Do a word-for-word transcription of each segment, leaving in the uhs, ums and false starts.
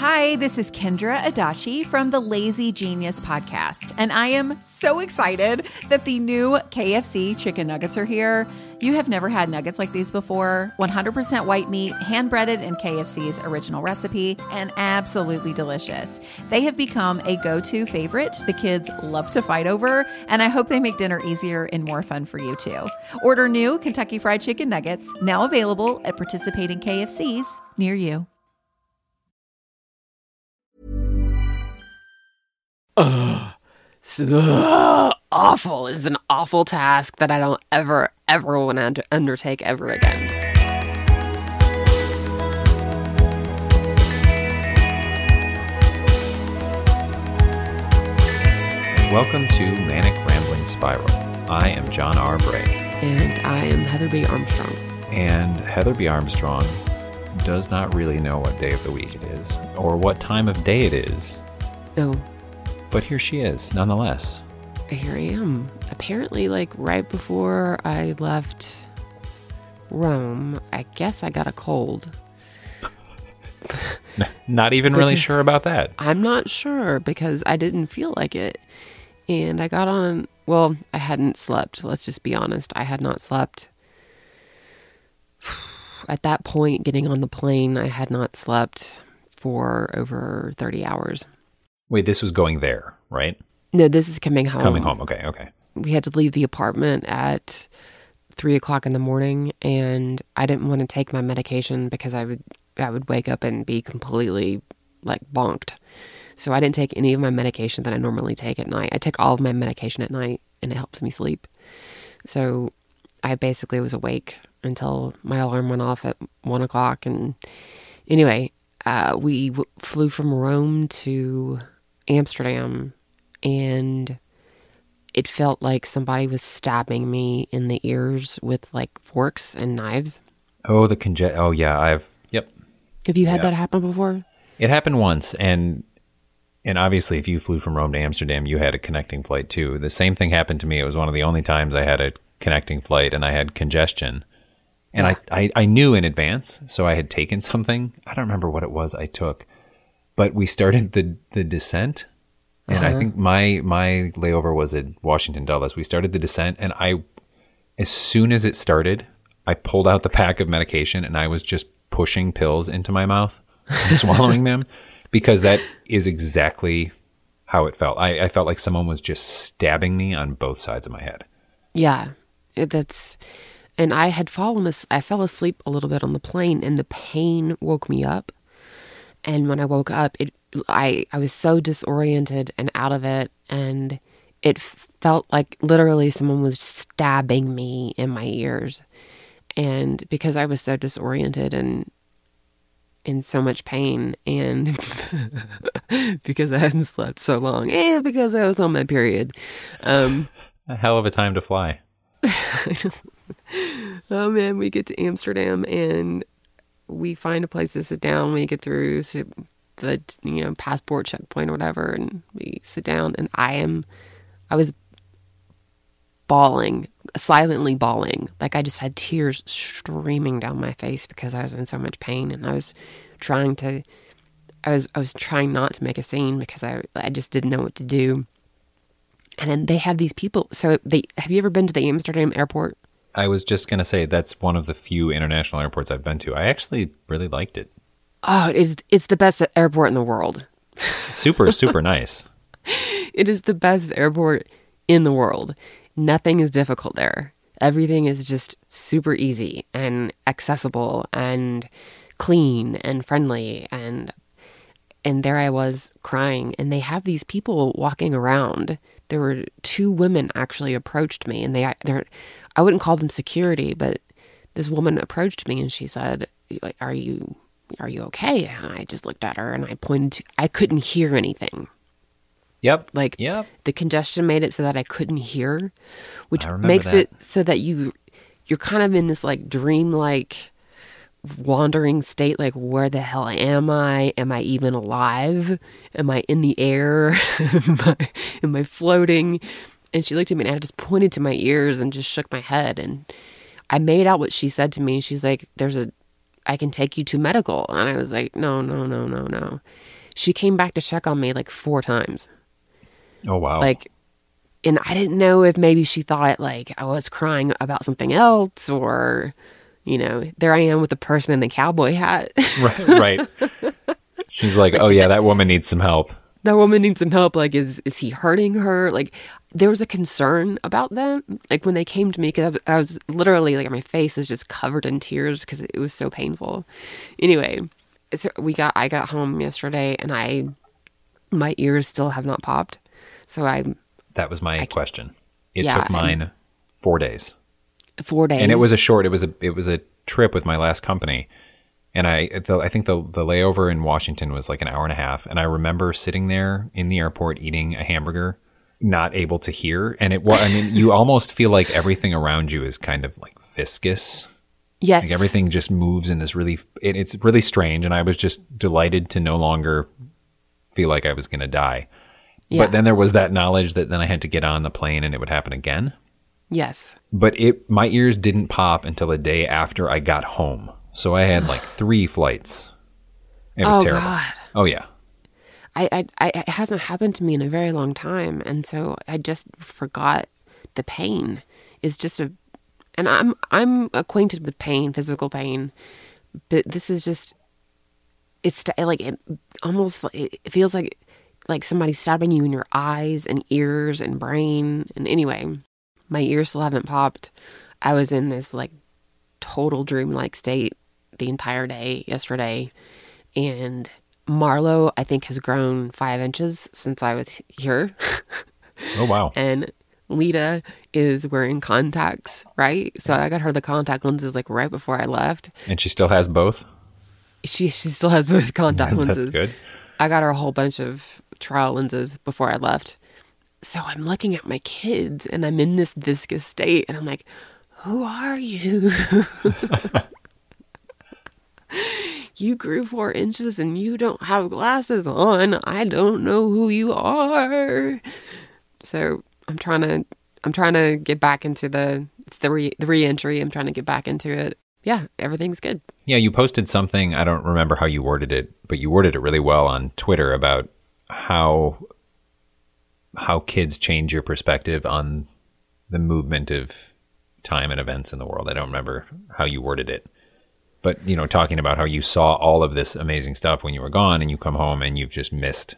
Hi, this is Kendra Adachi from the Lazy Genius podcast, and I am so excited that the new K F C chicken nuggets are here. You have never had nuggets like these before. one hundred percent white meat, hand-breaded in K F C's original recipe, and absolutely delicious. They have become a go-to favorite the kids love to fight over, and I hope they make dinner easier and more fun for you too. Order new Kentucky Fried Chicken nuggets, now available at participating K F Cs near you. Ugh. So, awful. It's an awful task that I don't ever, ever want to undertake ever again. Welcome to Manic Rambling Spiral. I am John R. Bray. And I am Heather B. Armstrong. And Heather B. Armstrong does not really know what day of the week it is, or what time of day it is. No. But here she is, nonetheless. Here I am. Apparently, like, right before I left Rome, I guess I got a cold. Not even really sure about that. I'm not sure because I didn't feel like it. And I got on, well, I hadn't slept. Let's just be honest. I had not slept. At that point, getting on the plane, I had not slept for over thirty hours. Wait, this was going there, right? No, this is coming home. Coming home, okay, okay. We had to leave the apartment at three o'clock in the morning, and I didn't want to take my medication because I would I would wake up and be completely, like, bonked. So I didn't take any of my medication that I normally take at night. I take all of my medication at night, and it helps me sleep. So I basically was awake until my alarm went off at one o'clock. And anyway, uh, we w- flew from Rome to Amsterdam, and it felt like somebody was stabbing me in the ears with, like, forks and knives. Oh, the conge- Oh, yeah, I've... Yep. Have you had yeah. that happen before? It happened once, and and obviously if you flew from Rome to Amsterdam, you had a connecting flight too. The same thing happened to me. It was one of the only times I had a connecting flight, and I had congestion. And yeah. I, I, I knew in advance, so I had taken something. I don't remember what it was I took. But we started the, the descent, and uh-huh. I think my my layover was at Washington Dulles. We started the descent, and I, as soon as it started, I pulled out the pack of medication, and I was just pushing pills into my mouth and swallowing them, because that is exactly how it felt. I, I felt like someone was just stabbing me on both sides of my head. Yeah, it, that's... And I had fallen, as- I fell asleep a little bit on the plane, and the pain woke me up. And when I woke up, it I, I was so disoriented and out of it, and it felt like literally someone was stabbing me in my ears. And because I was so disoriented and in so much pain, and because I hadn't slept so long, and because I was on my period. Um, a hell of a time to fly. Oh man, we get to Amsterdam, and we find a place to sit down. We get through the, you know, passport checkpoint or whatever, and we sit down, and I am, I was bawling, silently bawling. Like I just had tears streaming down my face because I was in so much pain, and I was trying to, I was, I was trying not to make a scene because I, I just didn't know what to do. And then they have these people. So they, have you ever been to the Amsterdam airport? I was just going to say that's one of the few international airports I've been to. I actually really liked it. Oh, it is, it's the best airport in the world. Super, super nice. It is the best airport in the world. Nothing is difficult there. Everything is just super easy and accessible and clean and friendly. And and there I was crying. And they have these people walking around. There were two women actually approached me, and they they're I wouldn't call them security, but this woman approached me and she said, like, are you are you okay? And I just looked at her and I pointed to, I couldn't hear anything. Yep. Like yep. The congestion made it so that I couldn't hear, which makes that. it so that you you're kind of in this like dream-like wandering state, like, where the hell am I? Am I even alive? Am I in the air? am, I, am I floating? And she looked at me and I just pointed to my ears and just shook my head. And I made out what she said to me. She's like, there's a, I can take you to medical. And I was like, no, no, no, no, no. She came back to check on me like four times. Oh, wow. Like, and I didn't know if maybe she thought like I was crying about something else, or, you know, there I am with the person in the cowboy hat. Right. Right. She's like, oh yeah, that woman needs some help. That woman needs some help. Like, is, is he hurting her? Like, there was a concern about them. Like, when they came to me, because I, was- I was literally, like, my face was just covered in tears because it was so painful. Anyway, so we got, I got home yesterday, and I, my ears still have not popped. So I, That was my question. It Yeah, took mine four days. four days. And it was a short, it was a, it was a trip with my last company. And I, the, I think the, the layover in Washington was like an hour and a half. And I remember sitting there in the airport eating a hamburger, not able to hear. And it was, I mean, you almost feel like everything around you is kind of like viscous. Yes. Like everything just moves in this really, it, it's really strange. And I was just delighted to no longer feel like I was going to die. Yeah. But then there was that knowledge that then I had to get on the plane and it would happen again. Yes. But it, my ears didn't pop until the day after I got home. So I had like three flights. It was Oh, terrible. God. Oh yeah. I, I, I, it hasn't happened to me in a very long time. And so I just forgot the pain is just a, and I'm, I'm acquainted with pain, physical pain, but this is just, it's st- like, it almost, like- it feels like, like somebody stabbing you in your eyes and ears and brain. And anyway, my ears still haven't popped. I was in this like total dreamlike state the entire day yesterday. And Marlo, I think, has grown five inches since I was here. Oh wow. And Lita is wearing contacts, right? So I got her the contact lenses like right before I left. And she still has both? She she still has both contact lenses. That's good. I got her a whole bunch of trial lenses before I left. So I'm looking at my kids and I'm in this viscous state and I'm like, who are you? You grew four inches and you don't have glasses on. I don't know who you are. So I'm trying to, I'm trying to get back into the, it's the re, the re-entry. I'm trying to get back into it. Yeah, everything's good. Yeah, you posted something, I don't remember how you worded it, but you worded it really well on Twitter about how how kids change your perspective on the movement of time and events in the world. I don't remember how you worded it. But, you know, talking about how you saw all of this amazing stuff when you were gone and you come home and you've just missed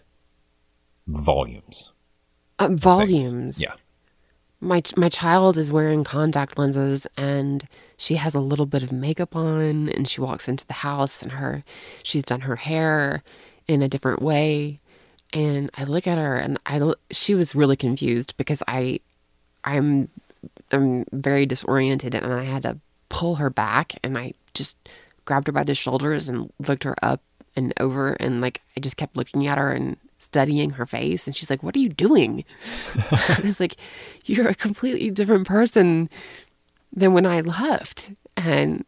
volumes. Uh, of things. volumes. Yeah. My my child is wearing contact lenses and she has a little bit of makeup on and she walks into the house and her she's done her hair in a different way and I look at her and I she was really confused because I I'm I'm very disoriented and I had to pull her back and I just grabbed her by the shoulders and looked her up and over and like I just kept looking at her and studying her face and she's like, what are you doing? I was like, you're a completely different person than when I left. And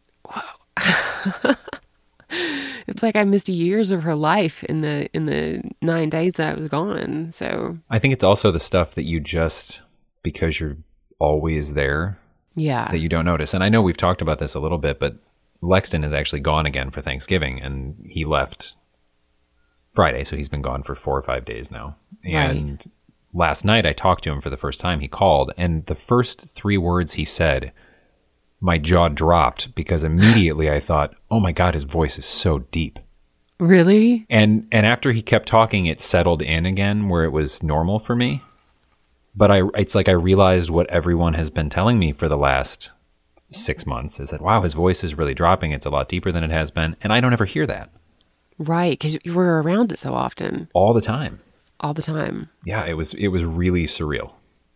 whoa. It's like I missed years of her life in the in the nine days that I was gone. So I think it's also the stuff that you just, because you're always there, yeah. that you don't notice. And I know we've talked about this a little bit, but Lexton is actually gone again for Thanksgiving and he left Friday, so he's been gone for four or five days now. And Right. last night I talked to him for the first time. He called, and the first three words he said, my jaw dropped because immediately I thought, oh my God, his voice is so deep. Really? And and after he kept talking, it settled in again where it was normal for me. But I it's like I realized what everyone has been telling me for the last six months is that, wow, his voice is really dropping. It's a lot deeper than it has been. And I don't ever hear that. Right, because you were around it so often, All the time. all the time. Yeah, it was it was really surreal.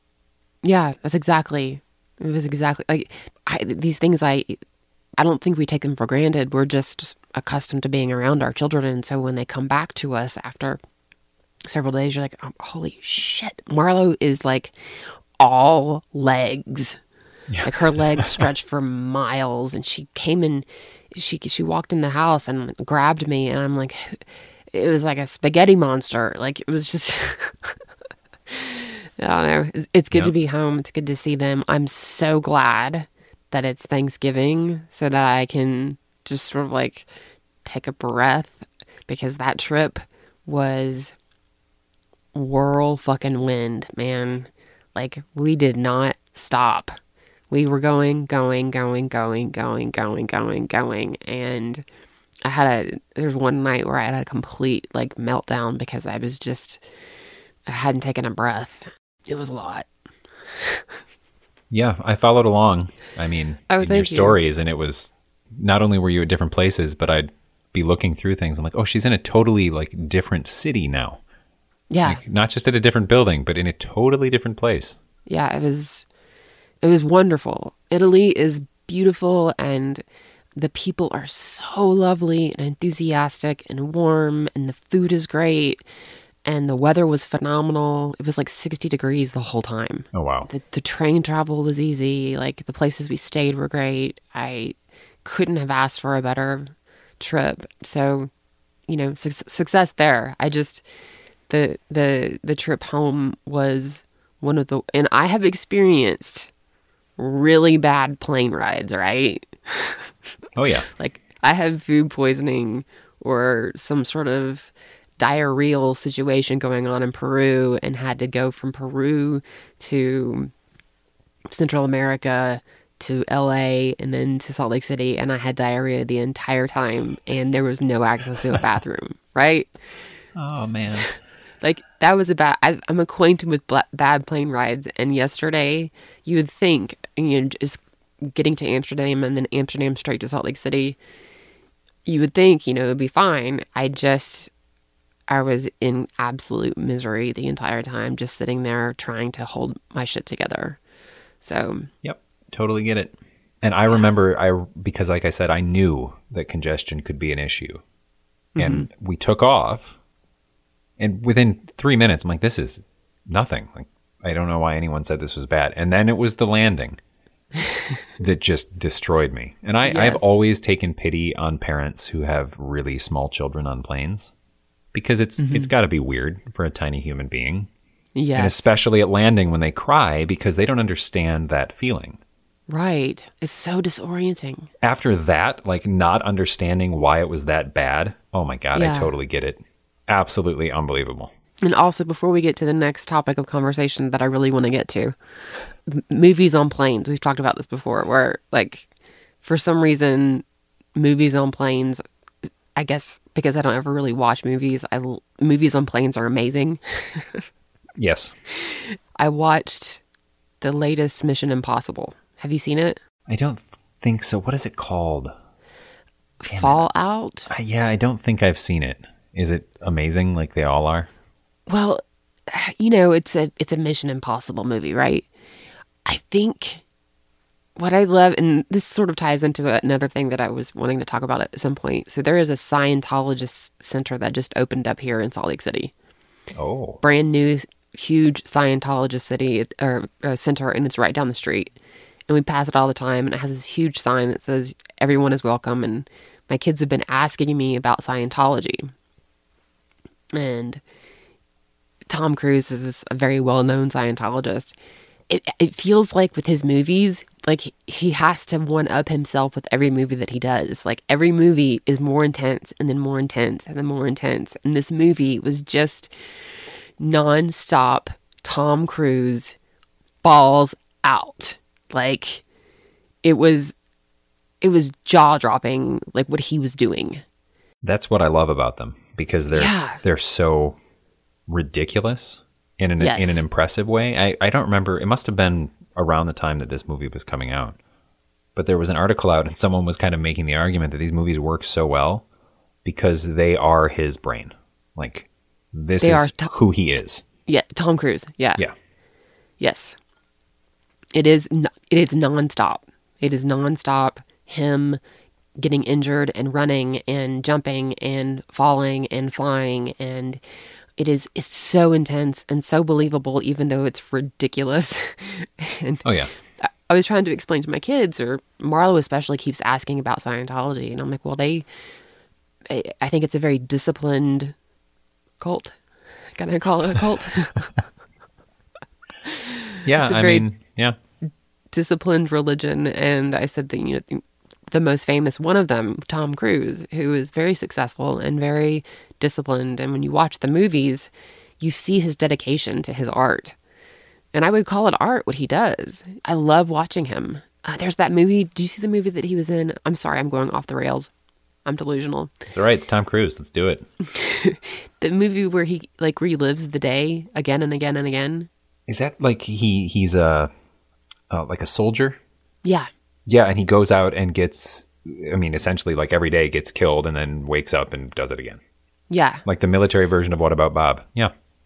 Yeah, that's exactly. It was exactly like I, these things. I I don't think we take them for granted. We're just accustomed to being around our children, and so when they come back to us after several days, you're like, oh, holy shit! Marlo is like all legs. Like her legs stretched for miles, and she came in. She she walked in the house and grabbed me, and I'm like, it was like a spaghetti monster. Like it was just. I don't know. It's good Yep. to be home. It's good to see them. I'm so glad that it's Thanksgiving so that I can just sort of like take a breath, because that trip was whirl fucking wind, man. Like, we did not stop. We were going, going, going, going, going, going, going, going. And I had a, there's one night where I had a complete like meltdown because I was just, I hadn't taken a breath. It was a lot. Yeah, I followed along. I mean, oh, in thank your stories, you. And it was, not only were you at different places, but I'd be looking through things. I'm like, oh, she's in a totally like different city now. Yeah. Like, not just at a different building, but in a totally different place. Yeah, it was, it was wonderful. Italy is beautiful, and the people are so lovely and enthusiastic and warm, and the food is great, and the weather was phenomenal. It was like sixty degrees the whole time. Oh, wow. The, the train travel was easy. Like, the places we stayed were great. I couldn't have asked for a better trip. So, you know, su- success there. I just, the, the, the trip home was one of the, and I have experienced really bad plane rides, right? Oh, yeah. Like, I had food poisoning or some sort of diarrheal situation going on in Peru, and had to go from Peru to Central America to L A and then to Salt Lake City, and I had diarrhea the entire time, and there was no access to a bathroom, right? Oh, man. Like, that was a bad, I, I'm acquainted with bla- bad plane rides, and yesterday, you would think, you know, just getting to Amsterdam and then Amsterdam straight to Salt Lake City, you would think, you know, it would be fine. I just, I was in absolute misery the entire time, just sitting there trying to hold my shit together. So. Yep. Totally get it. And I remember, I because like I said, I knew that congestion could be an issue. And mm-hmm. we took off. And within three minutes, I'm like, this is nothing. Like, I don't know why anyone said this was bad. And then it was the landing that just destroyed me. And I, yes. I've always taken pity on parents who have really small children on planes, because it's mm-hmm. it's got to be weird for a tiny human being. Yes. And especially at landing when they cry, because they don't understand that feeling. Right. It's so disorienting. After that, like, not understanding why it was that bad, oh my God, yeah. I totally get it. Absolutely unbelievable. And also, before we get to the next topic of conversation that I really want to get to, m- movies on planes. We've talked about this before, where, like, for some reason, movies on planes, I guess because I don't ever really watch movies, I, movies on planes are amazing. Yes. I watched the latest Mission Impossible. Have you seen it? I don't think so. What is it called? Damn Fallout? It. Yeah, I don't think I've seen it. Is it amazing like they all are? Well, you know, it's a it's a Mission Impossible movie, right? I think what I love, and this sort of ties into another thing that I was wanting to talk about at some point. So there is a Scientologist center that just opened up here in Salt Lake City. Oh. Brand new, huge Scientologist city or uh, center, and it's right down the street. And we pass it all the time, and it has this huge sign that says everyone is welcome. And my kids have been asking me about Scientology. And Tom Cruise is a very well-known Scientologist. It it feels like with his movies, like he has to one-up himself with every movie that he does. Like, every movie is more intense and then more intense and then more intense. And this movie was just non-stop Tom Cruise balls out. Like, it was it was jaw-dropping, like, what he was doing. That's what I love about them, because they're yeah. they're so ridiculous in an yes. in an impressive way. I, I don't remember. It must have been around the time that this movie was coming out. But there was an article out, and someone was kind of making the argument that these movies work so well because they are his brain. Like, this they is to- who he is. Yeah, Tom Cruise. Yeah. Yeah. Yes. It is no- it is nonstop. It is nonstop him getting injured and running and jumping and falling and flying, and it is it's so intense and so believable, even though it's ridiculous. and oh yeah. I, I was trying to explain to my kids, or Marlo especially keeps asking about Scientology, and I'm like, well, they I, I think it's a very disciplined cult. Can I call it a cult? yeah, I mean, yeah. Disciplined religion. And I said that, you know, the most famous one of them, Tom Cruise, who is very successful and very disciplined. And when you watch the movies, you see his dedication to his art. And I would call it art, what he does. I love watching him. Uh, there's that movie. Do you see the movie that he was in? I'm sorry, I'm going off the rails. I'm delusional. It's all right. It's Tom Cruise. Let's do it. The movie where he like relives the day again and again and again. Is that like he he's a uh, like a soldier? Yeah. Yeah, and he goes out and gets, I mean, essentially like every day gets killed and then wakes up and does it again. Yeah. Like the military version of What About Bob. Yeah.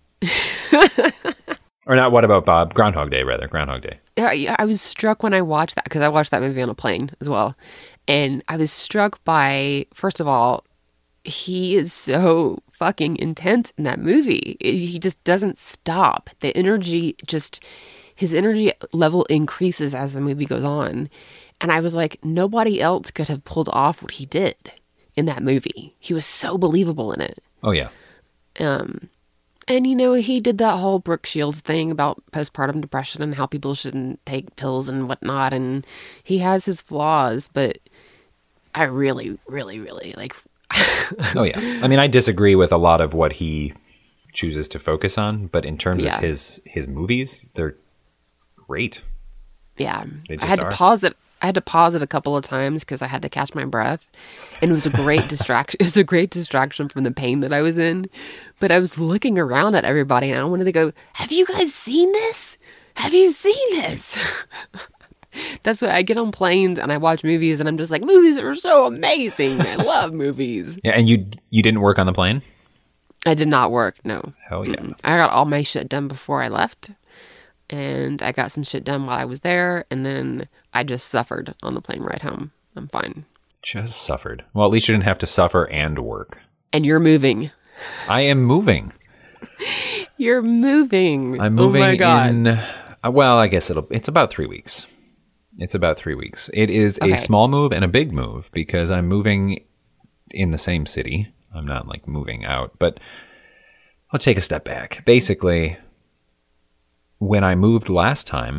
Or not What About Bob, Groundhog Day, rather. Groundhog Day. Yeah, I was struck when I watched that, because I watched that movie on a plane as well. And I was struck by, first of all, he is so fucking intense in that movie. He just doesn't stop. The energy just, his energy level increases as the movie goes on. And I was like, nobody else could have pulled off what he did in that movie. He was so believable in it. Oh, yeah. Um, and, you know, he did that whole Brooke Shields thing about postpartum depression and how people shouldn't take pills and whatnot. And he has his flaws, but I really, really, really like... Oh, yeah. I mean, I disagree with a lot of what he chooses to focus on, but in terms Yeah. of his, his movies, they're great. Yeah. They I just had are. to pause it. I had to pause it a couple of times because I had to catch my breath. And it was a great distraction. It was a great distraction from the pain that I was in. But I was looking around at everybody and I wanted to go, have you guys seen this? Have you seen this? That's what I get on planes and I watch movies and I'm just like, movies are so amazing. I love movies. Yeah, and you you didn't work on the plane? I did not work. No. Hell yeah. Mm-mm. I got all my shit done before I left. And I got some shit done while I was there. And then I just suffered on the plane ride home. I'm fine. Just suffered. Well, at least you didn't have to suffer and work. And you're moving. I am moving. You're moving. I'm moving oh my God. in, uh, well, I guess it'll, it's about three weeks. It's about three weeks. It is Okay. a small move and a big move because I'm moving in the same city. I'm not like moving out, but I'll take a step back. Basically, when I moved last time,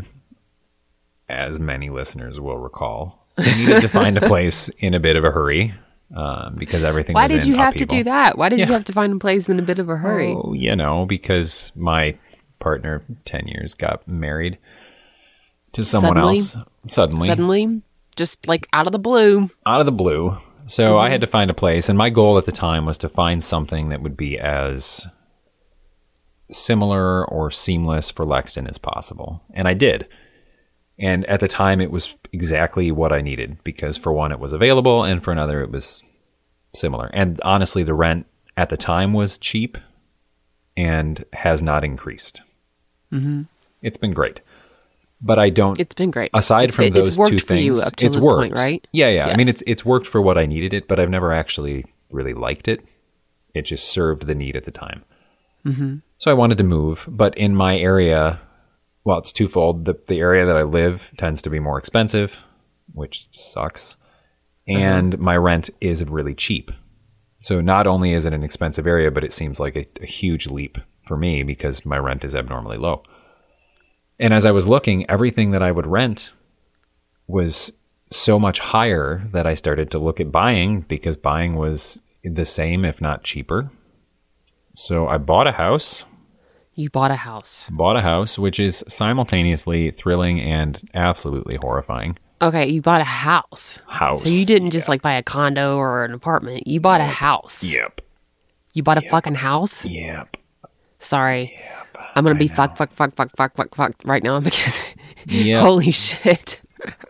as many listeners will recall, I needed to find a place in a bit of a hurry um, because everything Why was did in you have upheaval. to do that? Why did Yeah. you have to find a place in a bit of a hurry? Oh, you know, because my partner, ten years, got married to someone Suddenly? else suddenly, Suddenly, just like out of the blue. out of the blue. So Mm-hmm. I had to find a place, and my goal at the time was to find something that would be as similar or seamless for Lexington as possible. And I did. And at the time, it was exactly what I needed because for one, it was available, and for another, it was similar. And honestly, the rent at the time was cheap and has not increased. Mm-hmm. It's been great. But I don't... It's been great. Aside It's from been- those it's worked two for you things, up to it's this worked. point, right? Yeah, yeah. I Yes. mean, it's it's worked for what I needed it, but I've never actually really liked it. It just served the need at the time. Mm-hmm. So I wanted to move, but in my area, well, it's twofold. The the area that I live tends to be more expensive, which sucks, and my rent is really cheap. So not only is it an expensive area, but it seems like a, a huge leap for me because my rent is abnormally low. And as I was looking, everything that I would rent was so much higher that I started to look at buying because buying was the same, if not cheaper. So I bought a house, You bought a house. bought a house, which is simultaneously thrilling and absolutely horrifying. Okay, you bought a house. House. So you didn't just like buy a condo or an apartment. You bought a house. Yep. You bought a fucking house? Yep. Sorry. I'm going to be fuck, fuck, fuck, fuck, fuck, fuck, fuck right now because Yep. holy shit.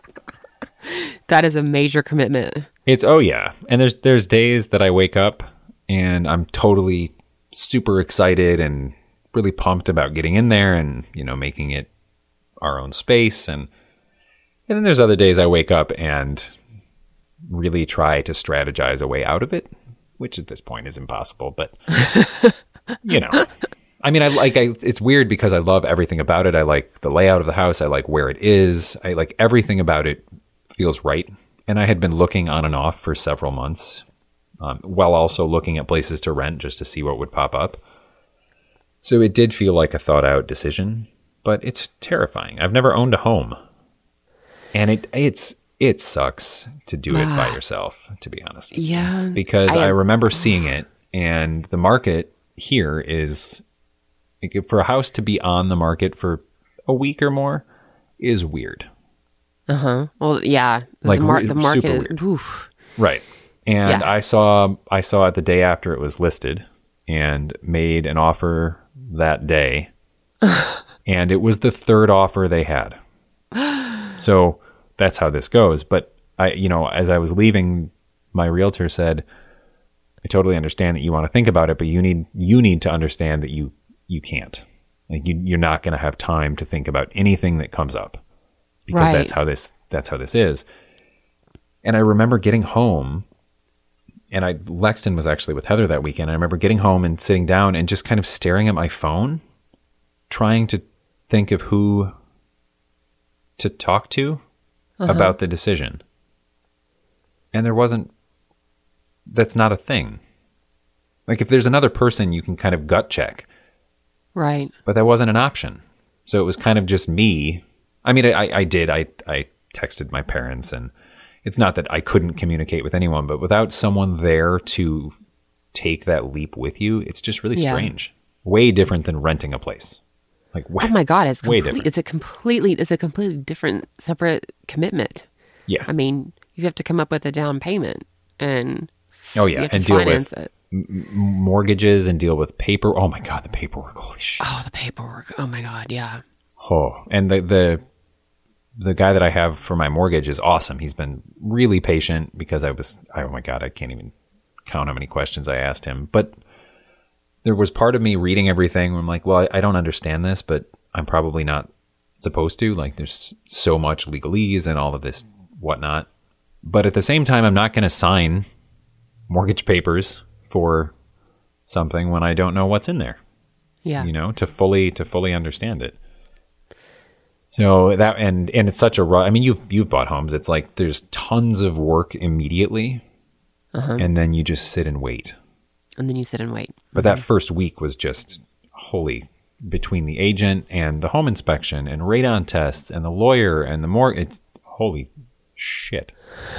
That is a major commitment. It's oh yeah, and there's there's days that I wake up and I'm totally super excited and really pumped about getting in there and you know making it our own space and and then there's other days I wake up and really try to strategize a way out of it, which at this point is impossible, but you know. I mean, I like I it's weird because I love everything about it. I like the layout of the house, I like where it is. I like everything about it feels right. And I had been looking on and off for several months, um, while also looking at places to rent just to see what would pop up. So it did feel like a thought out decision, but it's terrifying. I've never owned a home. And it it's it sucks to do it by yourself, to be honest. Yeah. Because I, I I remember seeing it, and the market here is, like, for a house to be on the market for a week or more is weird. Uh-huh. Well, yeah. Like, the, mar- re- the market super is, weird. oof. Right. And Yeah. I saw I saw it the day after it was listed and made an offer that day. And it was the third offer they had. So that's how this goes. But I, you know, as I was leaving, my realtor said, I totally understand that you want to think about it, but you need you need to understand that you you can't. Like you, you're not going to have time to think about anything that comes up, because Right. that's how this that's how this is. And I remember getting home, and I Lexington was actually with Heather that weekend. I remember getting home and sitting down and just kind of staring at my phone, trying to think of who to talk to Uh-huh. about the decision. And there wasn't, that's not a thing. Like, if there's another person, you can kind of gut check, Right. but that wasn't an option. So it was kind of just me. I mean, I, I did, I, I texted my parents, and it's not that I couldn't communicate with anyone, but without someone there to take that leap with you, it's just really Yeah. strange. Way different than renting a place. Like, way, Oh my God, it's way complete, different. it's a completely it's a completely different separate commitment. Yeah. I mean, you have to come up with a down payment, and Oh you yeah, have to and deal finance with it. m- mortgages and deal with paper. Oh my God, the paperwork. Holy shit. Oh, the paperwork. Oh my God, yeah. Oh, and the the the guy that I have for my mortgage is awesome. He's been really patient because I was. Oh my God, I can't even count how many questions I asked him. But there was part of me reading everything where I'm like, well, I, I don't understand this, but I'm probably not supposed to. Like, there's so much legalese and all of this whatnot. But at the same time, I'm not going to sign mortgage papers for something when I don't know what's in there. Yeah. You know, to fully to fully understand it. So that and and it's such a ru- I mean, you've you've bought homes. It's like there's tons of work immediately, Uh-huh. and then you just sit and wait. And then you sit and wait. But that first week was just holy, between the agent and the home inspection and radon tests and the lawyer and the more. It's holy shit.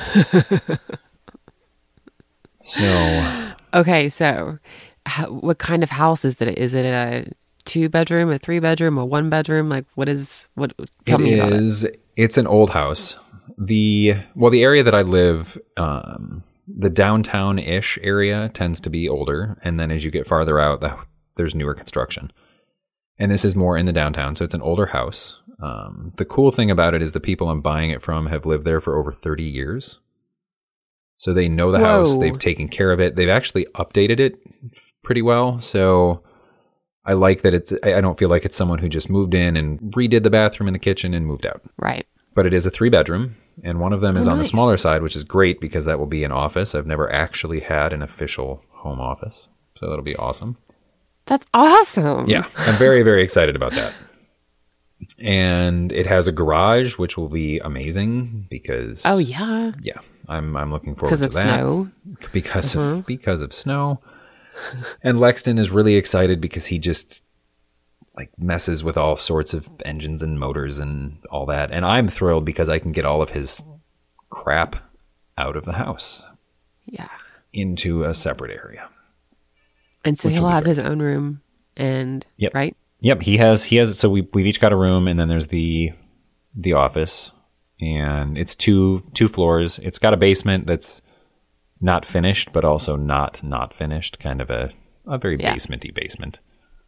So Okay, so how, what kind of house is it? Is it a two bedroom, a three bedroom, a one bedroom? Like, what is what? Tell it me about it. is. It's an old house. The well, the area that I live, um, the downtown-ish area tends to be older, and then as you get farther out, the, there's newer construction. And this is more in the downtown, so it's an older house. Um, the cool thing about it is the people I'm buying it from have lived there for over thirty years. So they know the house, Whoa. they've taken care of it. They've actually updated it pretty well. So I like that it's, I don't feel like it's someone who just moved in and redid the bathroom and the kitchen and moved out. Right. But it is a three bedroom, and one of them is Oh, on the nice. smaller side, which is great because that will be an office. I've never actually had an official home office, so that'll be awesome. That's awesome. Yeah, I'm very, very excited about that. And it has a garage, which will be amazing because Oh yeah. yeah, I'm I'm looking forward Because to of that snow. because Uh-huh. of because of snow. And Lexington is really excited because he just like messes with all sorts of engines and motors and all that. And I'm thrilled because I can get all of his crap out of the house Yeah. into a separate area. And so Which he'll will be have great. his own room, and Yep. right. Yep, he has he has so we we've each got a room, and then there's the the office, and it's two two floors. It's got a basement that's not finished, but also not not finished, kind of a a very Yeah. basementy basement.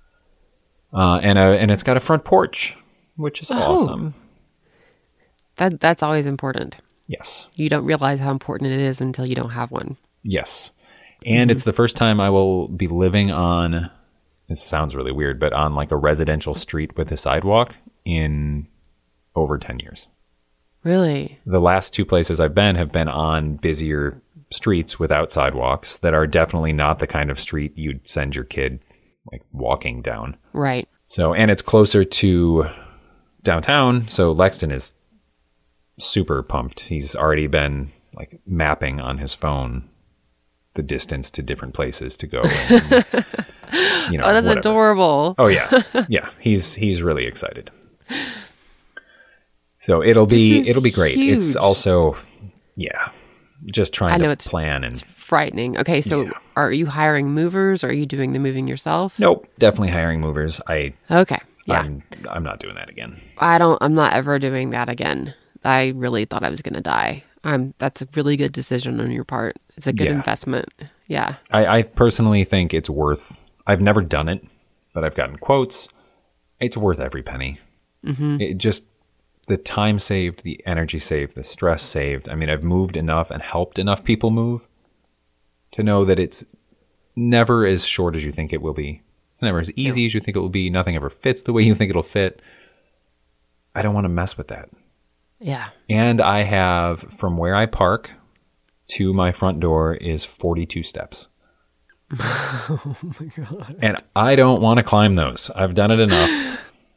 Uh, and a and it's got a front porch, which is Oh. awesome. That that's always important. Yes, You don't realize how important it is until you don't have one. yes, and it's the first time I will be living on. This sounds really weird, but on like a residential street with a sidewalk in over ten years. Really? The last two places I've been have been on busier streets without sidewalks that are definitely not the kind of street you'd send your kid like walking down. Right. So, and it's closer to downtown. So Lexington is super pumped. He's already been like mapping on his phone the distance to different places to go. And, you know, Oh, that's whatever. adorable. Oh yeah. Yeah. He's, he's really excited. So it'll be This is it'll be great. It's huge. also, yeah, just trying I know to it's- plan and. It's frightening. Okay, so Yeah. are you hiring movers? Or are you doing the moving yourself? Nope, definitely hiring movers. I Okay. Yeah. I'm I'm not doing that again. I don't I'm not ever doing that again. I really thought I was going to die. Um that's a really good decision on your part. It's a good Yeah. investment. Yeah. I, I personally think it's worth. I've never done it, but I've gotten quotes. It's worth every penny. Mm-hmm. It just the time saved, the energy saved, the stress saved. I mean, I've moved enough and helped enough people move to know that it's never as short as you think it will be. It's never as easy as you think it will be. Nothing ever fits the way you think it'll fit. I don't want to mess with that. Yeah. And I have, from where I park to my front door is forty-two steps. Oh my God. And I don't want to climb those. I've done it enough.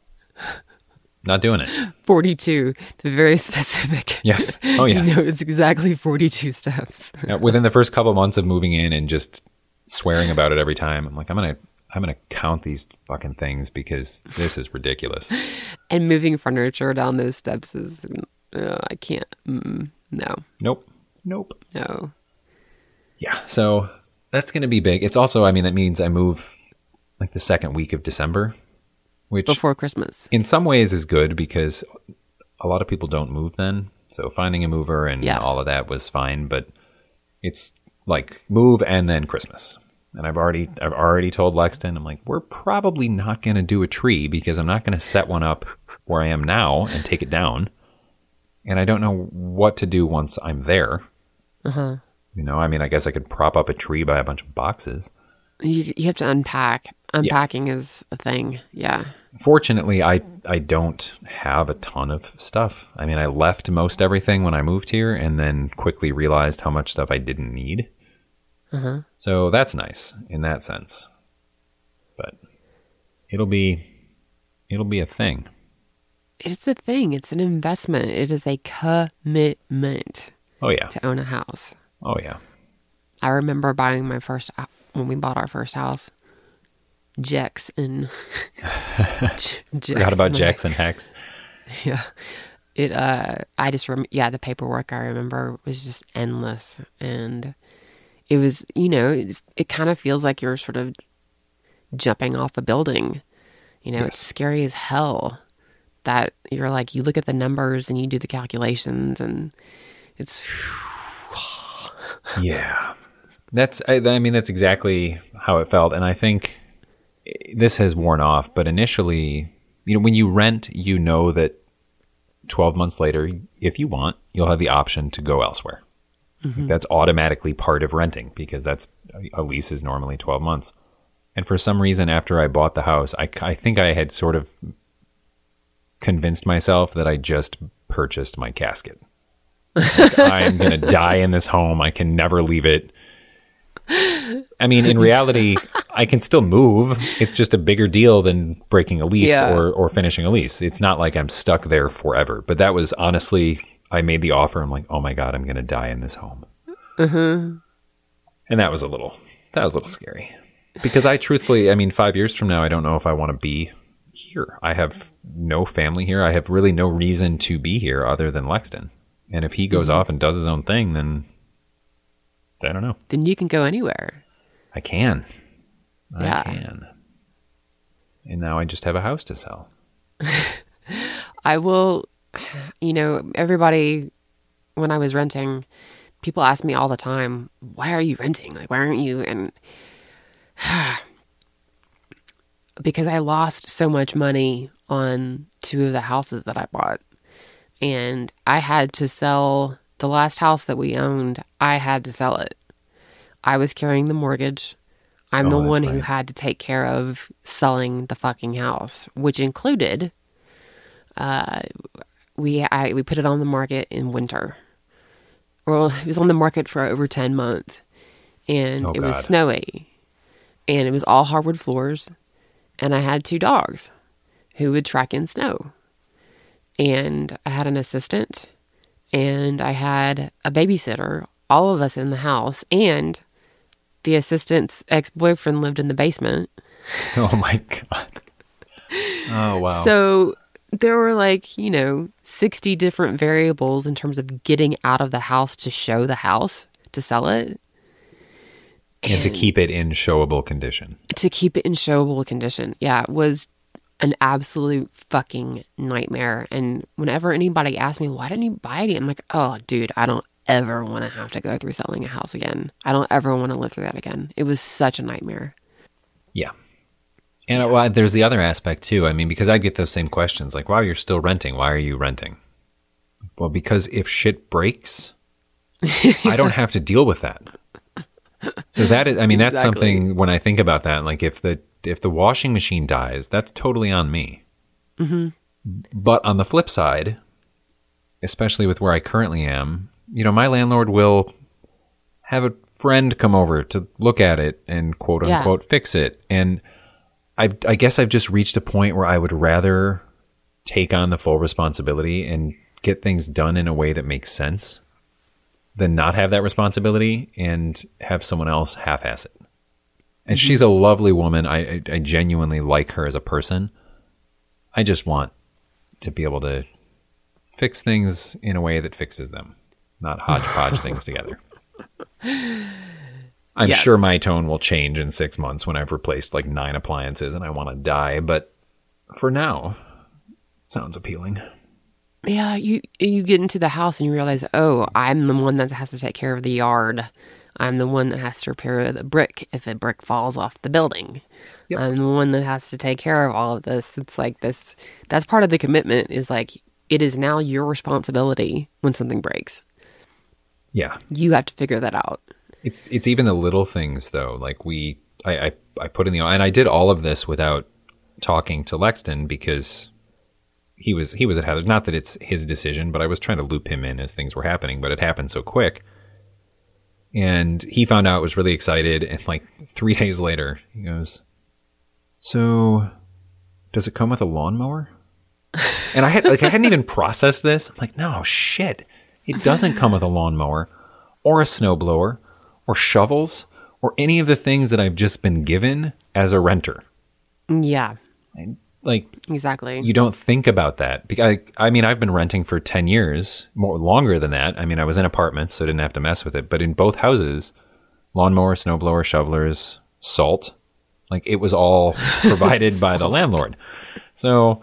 Not doing it. forty-two, the very specific. Yes. Oh, yes. You know, it's exactly forty-two steps. Now, within the first couple of months of moving in and just swearing about it every time, I'm like, I'm going to I'm going to count these fucking things because this is ridiculous. And moving furniture down those steps is, uh, I can't. Mm, no, Nope. Nope. no. Yeah. So that's going to be big. It's also, I mean, that means I move like the second week of December, which Before Christmas. in some ways is good because a lot of people don't move then. So finding a mover and Yeah. all of that was fine, but it's like move and then Christmas. And I've already I've already told Lexton, I'm like, we're probably not going to do a tree because I'm not going to set one up where I am now and take it down. And I don't know what to do once I'm there. Uh-huh. You know, I mean, I guess I could prop up a tree by a bunch of boxes. You, you have to unpack. Unpacking is a thing. Yeah. Fortunately, I I don't have a ton of stuff. I mean, I left most everything when I moved here and then quickly realized how much stuff I didn't need. Uh-huh. So that's nice in that sense. But it'll be it'll be a thing. It's a thing. It's an investment. It is a commitment Oh yeah. to own a house. Oh yeah. I remember buying my first, when we bought our first house, Jex and J- Jex Forgot about and- Jackson Hex. Yeah. It, uh, I just rem- yeah, the paperwork I remember was just endless. And it was, you know, it, it kind of feels like you're sort of jumping off a building. You know, it's Yes. scary as hell that you're like, you look at the numbers and you do the calculations and it's, Yeah. That's I, I mean that's exactly how it felt, and I think this has worn off, but initially, you know, when you rent, you know that twelve months later, if you want, you'll have the option to go elsewhere. Like, that's automatically part of renting because that's a lease is normally twelve months. And for some reason, after I bought the house, I, I think I had sort of convinced myself that I just purchased my casket. Like, I'm going to die in this home. I can never leave it. I mean, in reality, I can still move. It's just a bigger deal than breaking a lease Yeah. or, or finishing a lease. It's not like I'm stuck there forever. But that was honestly, I made the offer. I'm like, oh my God, I'm going to die in this home. uh-huh. And that was a little, that was a little scary. Because I truthfully, I mean, five years from now, I don't know if I want to be here. I have no family here. I have really no reason to be here other than Lexton. And if he goes Mm-hmm. off and does his own thing, then I don't know. Then you can go anywhere. I can. Yeah. I can. And now I just have a house to sell. I will, you know, everybody, when I was renting, people ask me all the time, why are you renting? Like, why aren't you? And because I lost so much money on two of the houses that I bought. And I had to sell the last house that we owned. I had to sell it. I was carrying the mortgage. I'm Oh, the that's one who right. had to take care of selling the fucking house, which included uh, we I we put it on the market in winter. Well, it was on the market for over ten months, and Oh, it was God. snowy, and it was all hardwood floors, and I had two dogs who would track in snow, and I had an assistant, and I had a babysitter, all of us in the house, and the assistant's ex-boyfriend lived in the basement. Oh my God. Oh, wow. So there were like, you know, sixty different variables in terms of getting out of the house to show the house, to sell it. And, and to keep it in showable condition. To keep it in showable condition. Yeah, it was an absolute fucking nightmare. And whenever anybody asks me, why didn't you buy it? I'm like, oh, dude, I don't ever want to have to go through selling a house again. I don't ever want to live through that again. It was such a nightmare. Yeah. And yeah. Well, there's the other aspect too. I mean, because I get those same questions like, wow, you're still renting. Why are you renting? Well, because if shit breaks, I don't have to deal with that. So that is, I mean, that's Exactly. something when I think about that, like if the, if the washing machine dies, that's totally on me. Mm-hmm. But on the flip side, especially with where I currently am, you know, my landlord will have a friend come over to look at it and quote unquote yeah. fix it. And I, I guess I've just reached a point where I would rather take on the full responsibility and get things done in a way that makes sense than not have that responsibility and have someone else half-ass it. And mm-hmm. she's a lovely woman. I, I, I genuinely like her as a person. I just want to be able to fix things in a way that fixes them, not hodgepodge things together. I'm yes. sure my tone will change in six months when I've replaced like nine appliances and I want to die. But for now, it sounds appealing. Yeah, you you get into the house and you realize, oh, I'm the one that has to take care of the yard. I'm the one that has to repair the brick if a brick falls off the building. Yep. I'm the one that has to take care of all of this. It's like this, that's part of the commitment is like, it is now your responsibility when something breaks. Yeah. You have to figure that out. It's it's even the little things though. Like we, I, I, I put in the, and I did all of this without talking to Lexton because he was, he was at Heather. Not that it's his decision, but I was trying to loop him in as things were happening, but it happened so quick. And he found out, was really excited. And like three days later, he goes, so does it come with a lawnmower? And I had, like, I hadn't even processed this. I'm like, no, shit. It doesn't come with a lawnmower or a snowblower or shovels or any of the things that I've just been given as a renter. Yeah. And, like, exactly. You don't think about that. Because I, I mean, I've been renting for ten years, more longer than that. I mean, I was in apartments, so I didn't have to mess with it. But in both houses, lawnmower, snowblower, shovelers, salt, like it was all provided by the landlord. So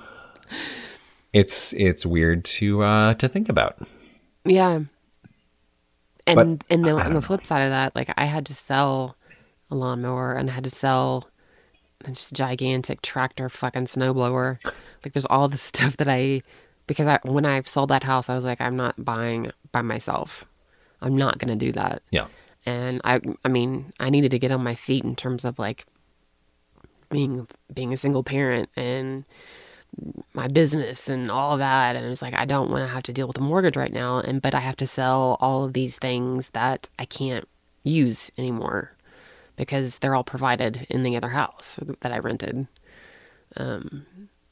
it's it's weird to uh, to think about. Yeah. And but, and then on the know. flip side of that, like I had to sell a lawnmower and I had to sell this gigantic tractor fucking snowblower. Like there's all this stuff that I, because I when I sold that house, I was like, I'm not buying by myself. I'm not going to do that. Yeah. And I, I mean, I needed to get on my feet in terms of like being being a single parent and my business and all of that. And it was like, I don't want to have to deal with a mortgage right now. And but I have to sell all of these things that I can't use anymore because they're all provided in the other house that I rented. Um,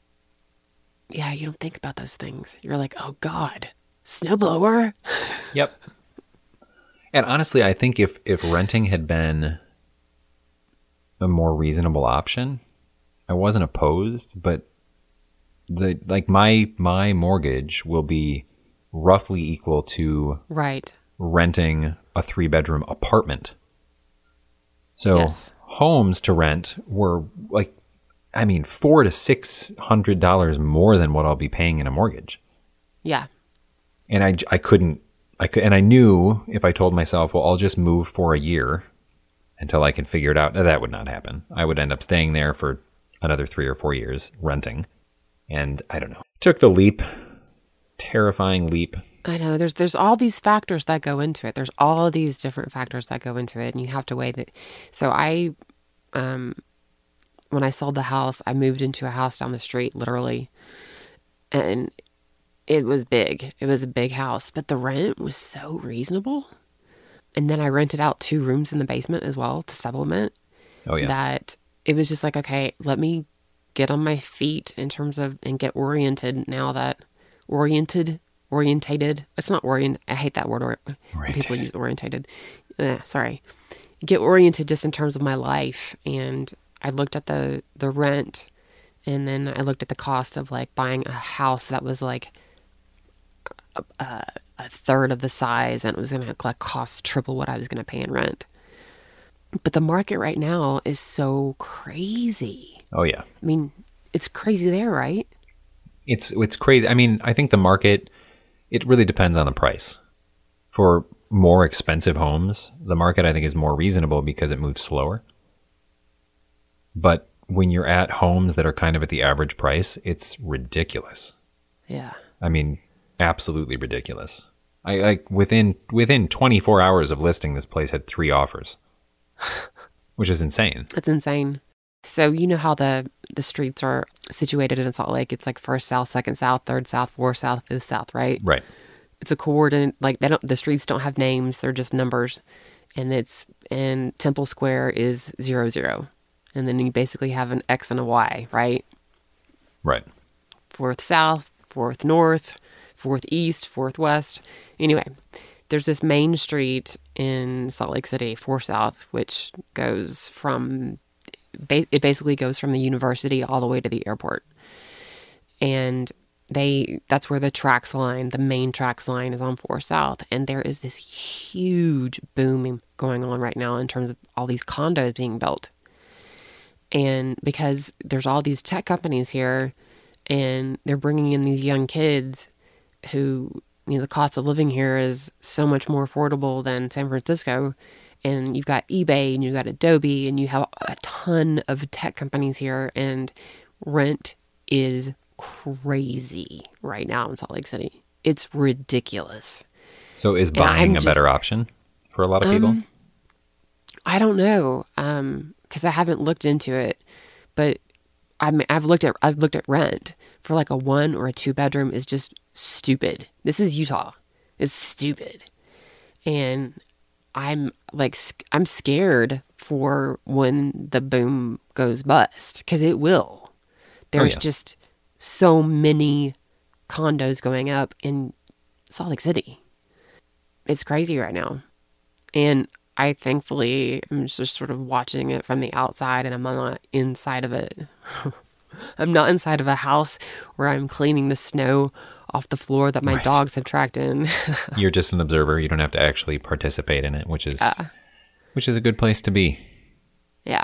yeah, you don't think about those things. You're like, oh God, snowblower. Yep. And honestly, I think if, if renting had been a more reasonable option, I wasn't opposed, but the like my my mortgage will be roughly equal to right renting a three bedroom apartment. So yes. Homes to rent were like, I mean, four to six hundred dollars more than what I'll be paying in a mortgage. Yeah, and I I couldn't I could and I knew if I told myself, well, I'll just move for a year until I can figure it out, that would not happen. I would end up staying there for another three or four years renting. And I don't know. Took the leap. Terrifying leap. I know. There's there's all these factors that go into it. There's all of these different factors that go into it, and you have to weigh that. So I, um, when I sold the house, I moved into a house down the street, literally, and it was big. It was a big house, but the rent was so reasonable. And then I rented out two rooms in the basement as well to supplement. Oh yeah. That it was just like, okay, let me get on my feet in terms of and get oriented now that oriented orientated it's not orient I hate that word or people use orientated eh, sorry get oriented just in terms of my life. And I looked at the the rent And then I looked at the cost of like buying a house that was like a, a, a third of the size, and it was going to like cost triple what I was going to pay in rent. But the market right now is so crazy. Oh, yeah. I mean, it's crazy there, right? It's it's crazy. I mean, I think the market, it really depends on the price. For more expensive homes, the market, I think, is more reasonable because it moves slower. But when you're at homes that are kind of at the average price, it's ridiculous. Yeah. I mean, absolutely ridiculous. I like within within twenty-four hours of listing, this place had three offers, which is insane. It's insane. So you know how the the streets are situated in Salt Lake? It's like first south, second south, third south, fourth south, fifth south, right? Right. It's a coordinate. Like they don't. The streets don't have names; they're just numbers. And it's and Temple Square is zero zero, and then you basically have an X and a Y, right? Right. Fourth south, fourth north, fourth east, fourth west. Anyway, there's this main street in Salt Lake City, fourth south, which goes from. It basically goes from the university all the way to the airport. And they that's where the tracks line, the main tracks line is on four south. And there is this huge boom going on right now in terms of all these condos being built. And because there's all these tech companies here and they're bringing in these young kids who, you know, the cost of living here is so much more affordable than San Francisco. And you've got eBay and you've got Adobe and you have a ton of tech companies here, and rent is crazy right now in Salt Lake City. It's ridiculous. So is buying a just, better option for a lot of people? Um, I don't know, um, because I haven't looked into it, but I mean, I've looked at I've looked at rent for like a one or a two bedroom is just stupid. This is Utah. It's stupid, and I'm like, I'm scared for when the boom goes bust, because it will. There's oh, yeah. just so many condos going up in Salt Lake City. It's crazy right now. And I thankfully am just sort of watching it from the outside, and I'm not inside of it. I'm not inside of a house where I'm cleaning the snow off the floor that my right. dogs have tracked in. You're just an observer. You don't have to actually participate in it, which is uh, which is a good place to be. Yeah.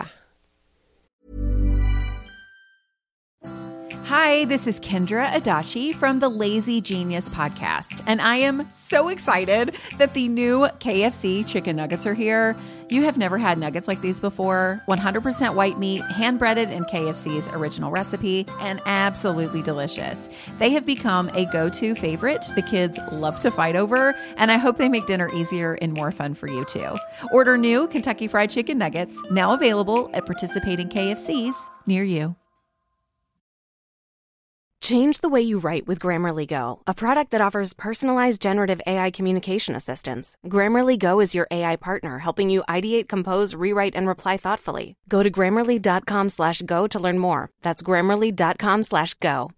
Hi, this is Kendra Adachi from the Lazy Genius podcast, and I am so excited that the new K F C chicken nuggets are here. You have never had nuggets like these before. one hundred percent white meat, hand-breaded in K F C's original recipe, and absolutely delicious. They have become a go-to favorite the kids love to fight over, and I hope they make dinner easier and more fun for you too. Order new Kentucky Fried Chicken Nuggets, now available at participating K F C's near you. Change the way you write with Grammarly Go, a product that offers personalized generative A I communication assistance. Grammarly Go is your A I partner, helping you ideate, compose, rewrite, and reply thoughtfully. Go to grammarly.com slash go to learn more. That's grammarly.com slash go.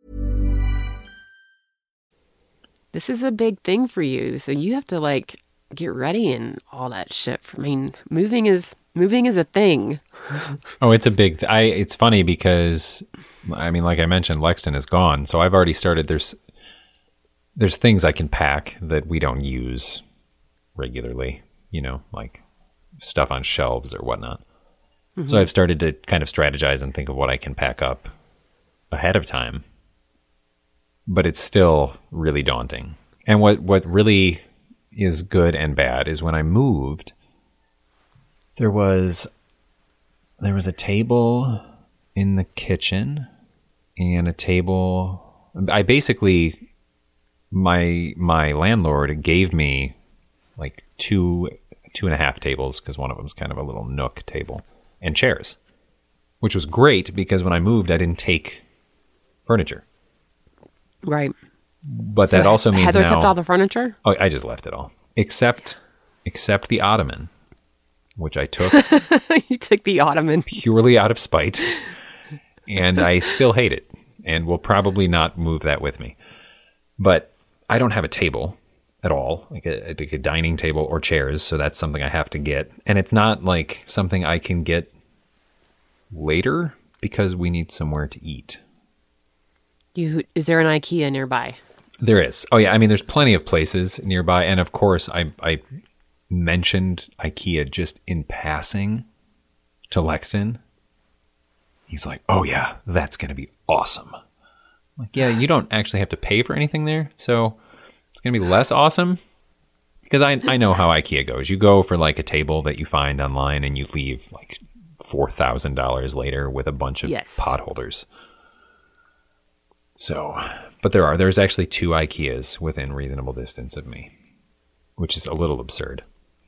This is a big thing for you, so you have to, like, get ready and all that shit. I mean, moving is moving is a thing. Oh, it's a big th- I it's funny because I mean, like I mentioned, Lexington is gone, so I've already started. There's there's things I can pack that we don't use regularly, you know, like stuff on shelves or whatnot. Mm-hmm. So I've started to kind of strategize and think of what I can pack up ahead of time. But it's still really daunting. And what, what really is good and bad is when I moved, there was there was a table in the kitchen and a table. I basically, my my landlord gave me like two two and a half tables, because one of them is kind of a little nook table, and chairs, which was great because when I moved, I didn't take furniture. Right. But so that also means Heather now, kept all the furniture? Oh, I just left it all, except except the ottoman, which I took. You took the ottoman purely out of spite. And I still hate it, and will probably not move that with me. But I don't have a table at all, like a, like a dining table or chairs, so that's something I have to get. And it's not like something I can get later, because we need somewhere to eat. You is there an IKEA nearby? There is. Oh yeah, I mean, there's plenty of places nearby, and of course, I I mentioned IKEA just in passing to Lexton. He's like, "Oh yeah, that's gonna be awesome." I'm like, yeah, you don't actually have to pay for anything there, so it's gonna be less awesome. Because I I know how IKEA goes. You go for like a table that you find online, and you leave like four thousand dollars later with a bunch of yes. pot holders. So, but there are. There's actually two IKEAs within reasonable distance of me, which is a little absurd.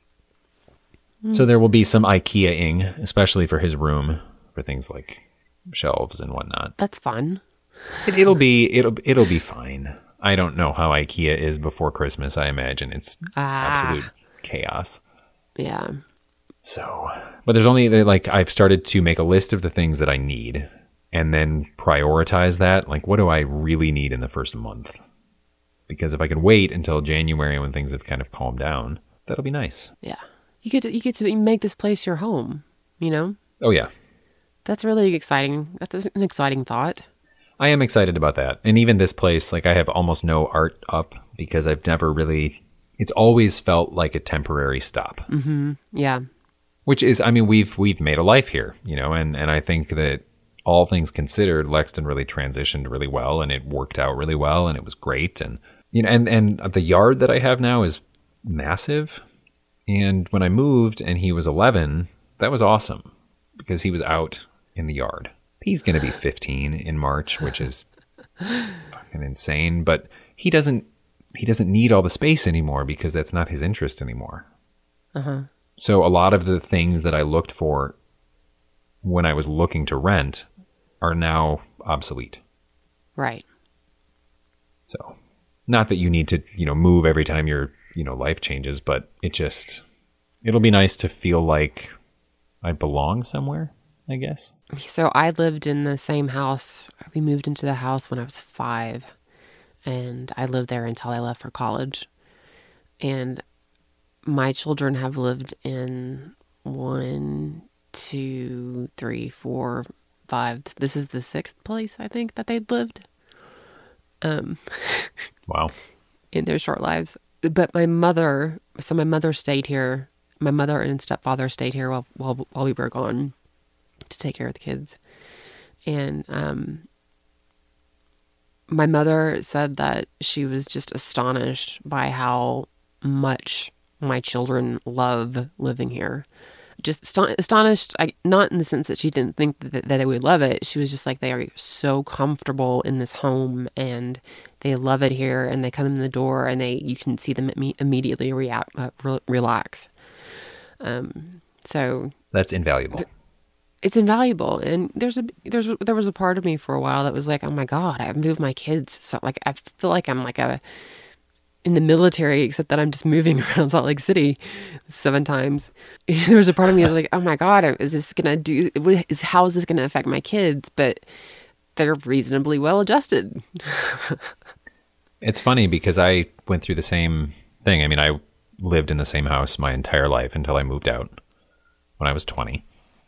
Mm. So there will be some IKEA-ing, especially for his room, for things like shelves and whatnot. That's fun. It, it'll be it'll it'll be fine. I don't know how IKEA is before Christmas. I imagine it's ah. absolute chaos. Yeah. So, but there's only like I've started to make a list of the things that I need. And then prioritize that. Like, what do I really need in the first month? Because if I can wait until January when things have kind of calmed down, that'll be nice. Yeah, you get to, you get to make this place your home. You know. Oh yeah, that's really exciting. That's an exciting thought. I am excited about that. And even this place, like I have almost no art up because I've never really. It's always felt like a temporary stop. Mm-hmm. Yeah. Which is, I mean, we've we've made a life here, you know, and and I think that. All things considered, Lexton really transitioned really well, and it worked out really well, and it was great. And you know, and and the yard that I have now is massive. And when I moved, and he was eleven, that was awesome because he was out in the yard. He's going to be fifteen in March, which is fucking insane. But he doesn't he doesn't need all the space anymore because that's not his interest anymore. Uh-huh. So a lot of the things that I looked for when I was looking to rent are now obsolete. Right. So, not that you need to, you know, move every time your, you know, life changes, but it just, it'll be nice to feel like I belong somewhere, I guess. So I lived in the same house. We moved into the house when I was five, and I lived there until I left for college. And my children have lived in one, two, three, four, five. This is the sixth place I think that they'd lived. Um, wow. In their short lives. But my mother, so my mother stayed here. My mother and stepfather stayed here while while while we were gone to take care of the kids. And um, my mother said that she was just astonished by how much my children love living here. Just ast- astonished, I, not in the sense that she didn't think that, that they would love it. She was just like, they are so comfortable in this home and they love it here. And they come in the door and they, you can see them imme- immediately react, uh, re- relax. Um, so that's invaluable. Th- it's invaluable. And there's a, there's, there was a part of me for a while that was like, oh my God, I've moved my kids. So like, I feel like I'm like a, in the military, except that I'm just moving around Salt Lake City seven times. There was a part of me that was like, oh my God, is this going to do, is, how is this going to affect my kids? But they're reasonably well adjusted. It's funny because I went through the same thing. I mean, I lived in the same house my entire life until I moved out when I was twenty.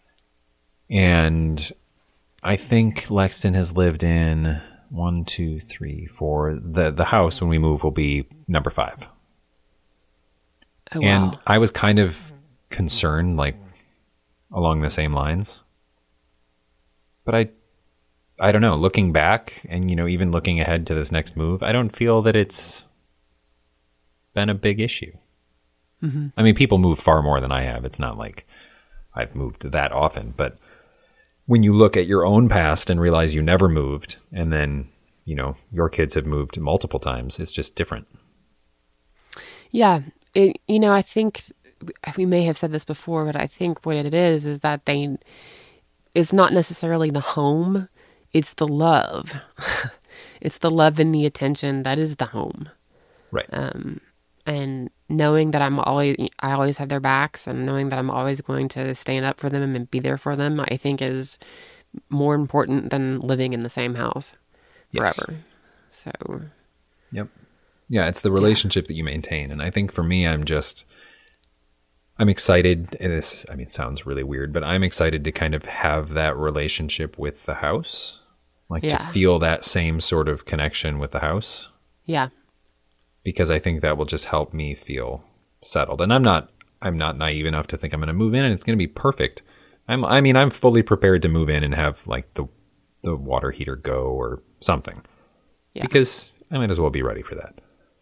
And I think Lexton has lived in one, two, three, four. The the house when we move will be number five. Oh, and wow. I was kind of concerned, like along the same lines. But I, I don't know. Looking back, and you know, even looking ahead to this next move, I don't feel that it's been a big issue. Mm-hmm. I mean, people move far more than I have. It's not like I've moved that often, but when you look at your own past and realize you never moved, and then, you know, your kids have moved multiple times, it's just different. Yeah. It, you know, I think we may have said this before, but I think what it is, is that they, it's not necessarily the home, it's the love. It's the love and the attention that is the home. Right. Um, and knowing that I'm always, I always have their backs, and knowing that I'm always going to stand up for them and be there for them, I think is more important than living in the same house forever. Yes. So. Yep. Yeah. It's the relationship yeah. that you maintain. And I think for me, I'm just, I'm excited, and this, I mean, sounds really weird, but I'm excited to kind of have that relationship with the house. Like Yeah. to feel that same sort of connection with the house. Yeah. Because I think that will just help me feel settled. And I'm not, I'm not naive enough to think I'm going to move in and it's going to be perfect. I'm, I mean, I'm fully prepared to move in and have like the, the water heater go or something. Yeah. Because I might as well be ready for that.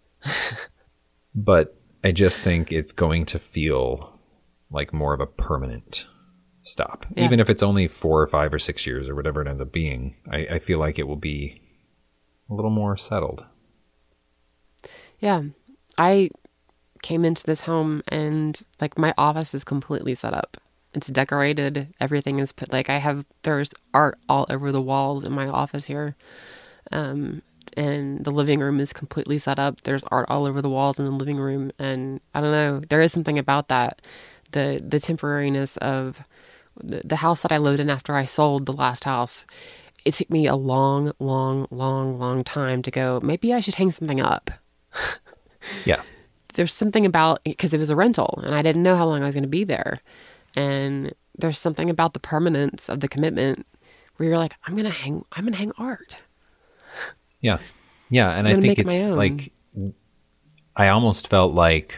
But I just think it's going to feel like more of a permanent stop. Yeah. Even if it's only four or five or six years or whatever it ends up being, I, I feel like it will be a little more settled. Yeah. I came into this home and like my office is completely set up. It's decorated. Everything is put, like I have, there's art all over the walls in my office here. Um, and the living room is completely set up. There's art all over the walls in the living room. And I don't know, there is something about that. The, the temporariness of the, the house that I lived in after I sold the last house. It took me a long, long, long, long time to go, maybe I should hang something up. Yeah. There's something about, because it was a rental and I didn't know how long I was going to be there. And there's something about the permanence of the commitment where you're like, I'm going to hang, I'm going to hang art. Yeah. Yeah. And I gonna think make it my it's own. like, I almost felt like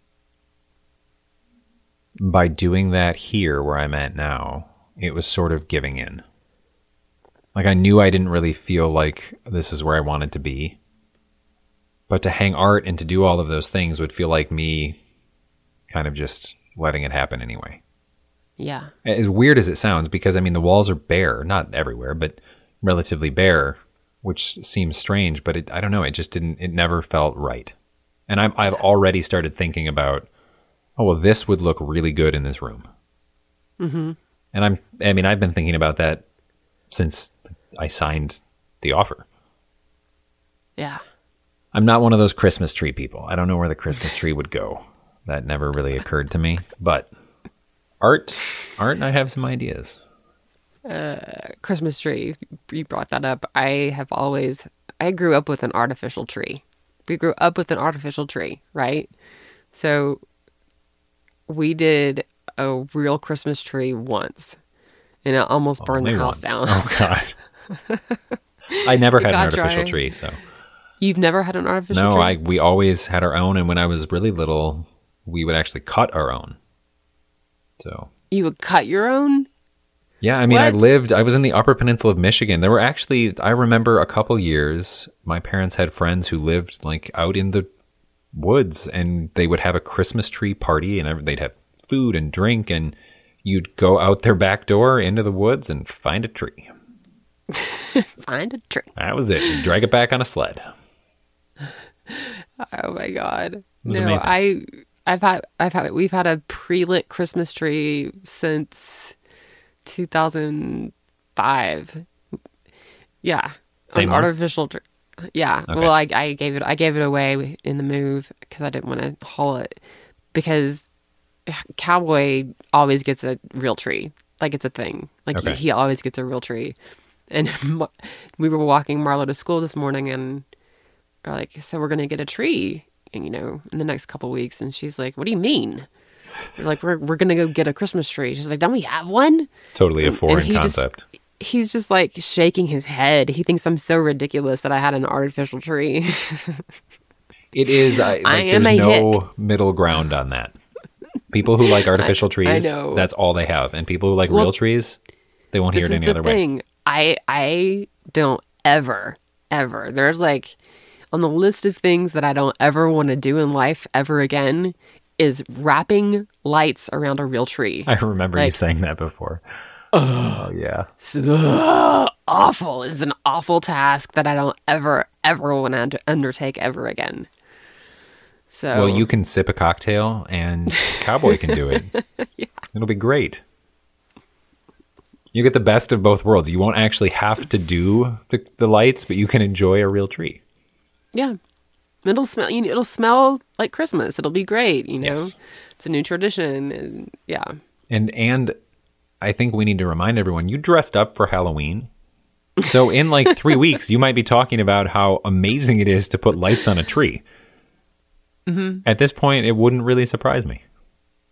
by doing that here where I'm at now, it was sort of giving in. Like I knew I didn't really feel like this is where I wanted to be. But to hang art and to do all of those things would feel like me kind of just letting it happen anyway. Yeah. As weird as it sounds, because I mean, the walls are bare, not everywhere, but relatively bare, which seems strange, but it, I don't know. It just didn't, it never felt right. And I'm, I've already started thinking about, oh, well, this would look really good in this room. Mm-hmm. And I'm, I mean, I've been thinking about that since I signed the offer. Yeah. I'm not one of those Christmas tree people. I don't know where the Christmas tree would go. That never really occurred to me. But art, art, I have some ideas. Uh, Christmas tree. You brought that up. I have always, I grew up with an artificial tree. We grew up with an artificial tree, right? So we did a real Christmas tree once and it almost burned Only the house once. down. Oh, God. I never had an got artificial dry. tree, so. You've never had an artificial No, tree? I we always had our own, and when I was really little, we would actually cut our own. So You would cut your own? yeah, I mean, I What? lived. I was in the Upper Peninsula of Michigan. There were actually, I remember a couple years, my parents had friends who lived like out in the woods, and they would have a Christmas tree party, and every- they'd have food and drink, and you'd go out their back door into the woods and find a tree. Find a tree. That was it. You'd drag it back on a sled. Oh my God. was No, amazing. I, I've had, I've had, we've had a pre-lit Christmas tree since two thousand five. Yeah. Same An one? artificial tree. Yeah. Okay. Well, I, I gave it, I gave it away in the move because I didn't want to haul it because Cowboy always gets a real tree. Like it's a thing. Like Okay. he, he always gets a real tree. And Mar- we were walking Marlo to school this morning and we're like, so we're going to get a tree, and, you know, in the next couple of weeks. And she's like, what do you mean? We're like, we're, we're going to go get a Christmas tree. She's like, don't we have one? Totally a foreign he just- concept. He's just like shaking his head. He thinks I'm so ridiculous that I had an artificial tree. It is. I, like, I am there's a no middle ground on that. People who like artificial trees, know. that's all they have. And people who like Well, real trees, they won't hear This it is any the other way. thing. I I don't ever, ever. There's like on the list of things that I don't ever want to do in life ever again is wrapping lights around a real tree. I remember you Like- saying that before. Oh, yeah. It's ugh, awful. It's an awful task that I don't ever, ever want to undertake ever again. So Well, you can sip a cocktail and Cowboy can do it. Yeah. It'll be great. You get the best of both worlds. You won't actually have to do the, the lights, but you can enjoy a real tree. yeah, it'll smell. You know, it'll smell like Christmas. It'll be great. You know, Yes. it's a new tradition. And yeah, And and I think we need to remind everyone, you dressed up for Halloween. So in like three weeks, you might be talking about how amazing it is to put lights on a tree. Mm-hmm. At this point, it wouldn't really surprise me.